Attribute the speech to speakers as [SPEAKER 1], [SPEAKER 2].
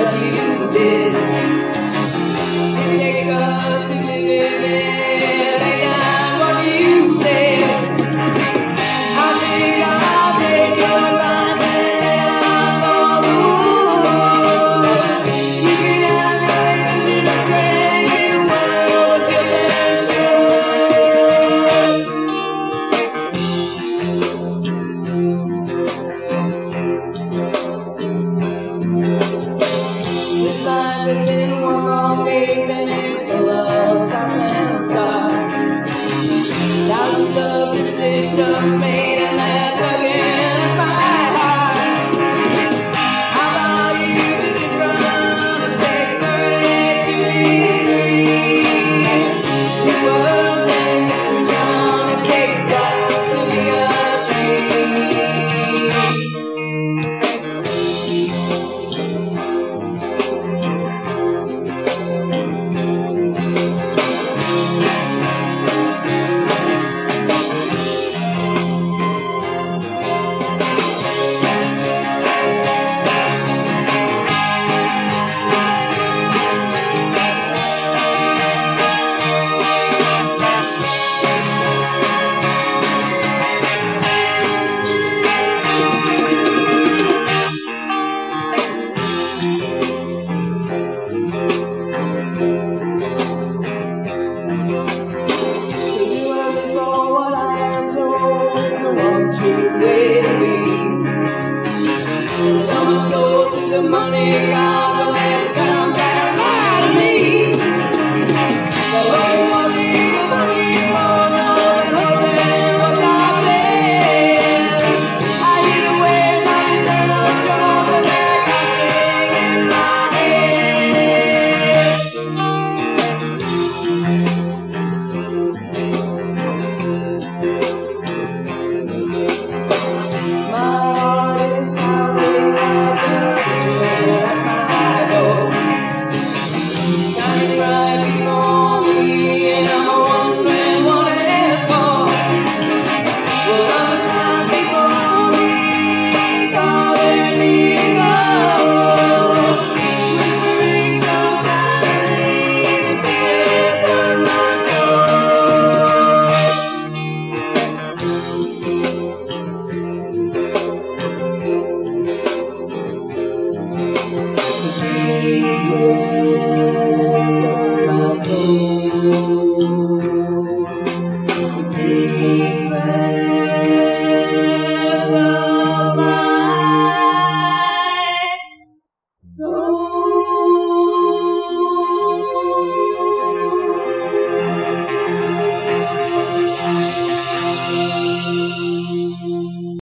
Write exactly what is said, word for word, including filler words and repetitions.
[SPEAKER 1] what you did. You take us to live it, lay down what you said. I think I'll take your advice and lay down for the wood. You can have the vision of strength in a world of guilt and this life has been one long maze and it's full of stops and starts. Thousands of decisions made and they're tugging at my heart. I thought you could run, it takes courage to be free. The world's an illusion, it takes guts to be a tree. Way to be. Sell my soul to the money.